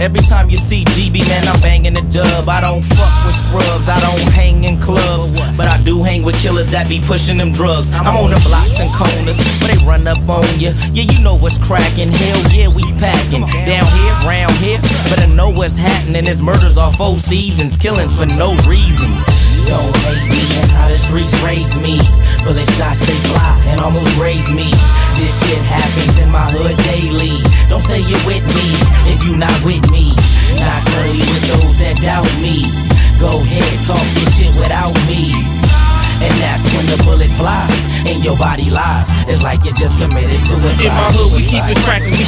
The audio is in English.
Every time you see GB, man, I'm banging the dub. I don't fuck with scrubs, I don't hang in clubs, but I do hang with killers that be pushing them drugs. I'm on the blocks and corners where they run up on you. Yeah, you know what's cracking. Hell yeah, we packing. Down here, round here, better know what's happening. It's murders off 4 seasons, killings for no reasons. Don't hate me, that's how the streets raise me. Bullet shots, they fly and almost raise me. This shit happens in my hood daily. Don't say you're with me if you not with me. Not friendly with those that doubt me. Go ahead, talk your shit without me. And that's when the bullet flies and your body lies. It's like you just committed suicide. In my hood, we keep it cracking, we